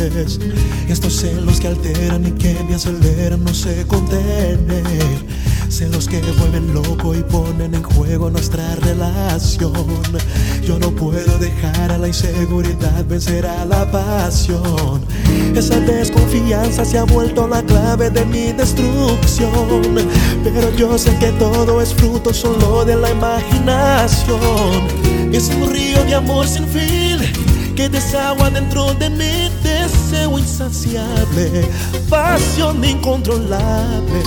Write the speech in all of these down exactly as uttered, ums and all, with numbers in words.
incontrolables. Estos celos que alteran y que me aceleran no se contienen. Celos que vuelven loco y ponen en juego nuestra relación. Yo no puedo dejar a la inseguridad vencer a la pasión. Esa desconfianza se ha vuelto la clave de mi destrucción. Pero yo sé que todo es fruto solo de la imaginación. Es un río de amor sin fin que desagua dentro de mi deseo insaciable, pasión incontrolable.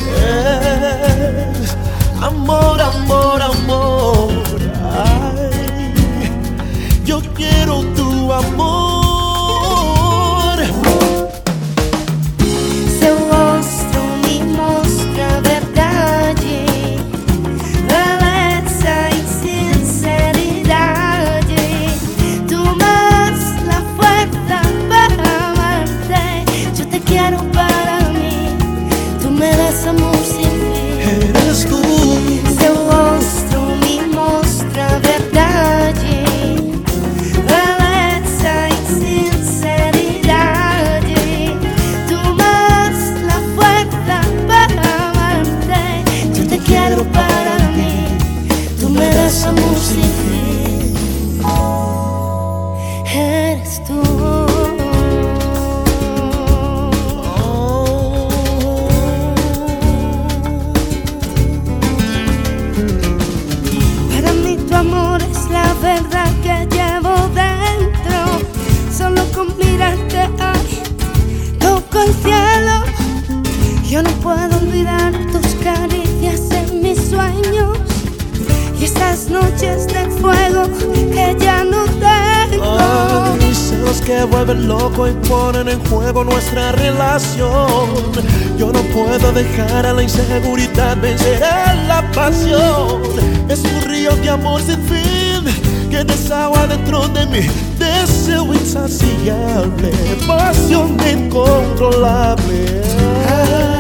Es amor, amor, amor. Ay, yo quiero tu amor. Seu rosto me mostra verdade, beleza e sinceridade. Tu más la fuerza para amarte. Yo te quiero para mí. Tú me das amor sin fin. Eres tú. Seu rosto me mostra verdade, beleza e sinceridade. Tu más la fuerza para amarte. Yo te quiero para mí. Tú me das amor sin fin. Eres tú. Para mí tu amor es la verdad que llevo dentro. Solo con mirarte ay, toco el cielo. Yo no puedo olvidar tus caricias en mis sueños y esas noches de fuego que ya no tengo. Oh, mis celos que vuelven loco y ponen en juego nuestra relación. Yo no puedo dejar a la inseguridad vencer a la pasión. Es un río de amor sin fin que desagua dentro de mí, deseo insaciable, pasión incontrolable.